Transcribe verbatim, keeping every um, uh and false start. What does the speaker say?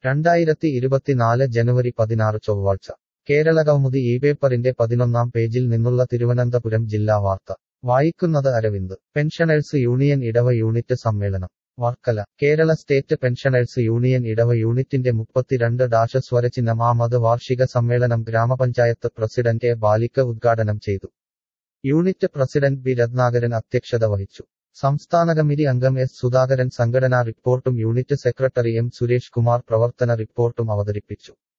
രണ്ടായിരത്തി ഇരുപത്തിനാല് ജനുവരി പതിനാറ് ചൊവ്വാഴ്ച കേരളകൗമുദി ഈ പേപ്പറിന്റെ പതിനൊന്നാം പേജിൽ നിന്നുള്ള തിരുവനന്തപുരം ജില്ലാ വാർത്ത വായിക്കുന്നത് Aravind pensioners union Edava unit സമ്മേളനം Varkala Kerala state pensioners union Edava യൂണിറ്റിന്റെ മുപ്പത്തിരണ്ട് ഡാഷ് സ്വരചിഹ്നമാമത് വാർഷിക സമ്മേളനം ഗ്രാമപഞ്ചായത്ത് പ്രസിഡന്റ് എ ബാലിക ഉദ്ഘാടനം ചെയ്തു. യൂണിറ്റ് പ്രസിഡന്റ് ബി രത്നാകരൻ അധ്യക്ഷത വഹിച്ചു. സംസ്ഥാന കമ്മിറ്റി അംഗം എസ് സുധാകരൻ സംഘടനാ റിപ്പോർട്ടും unit secretary M Suresh Kumar പ്രവർത്തന റിപ്പോർട്ടും അവതരിപ്പിച്ചു.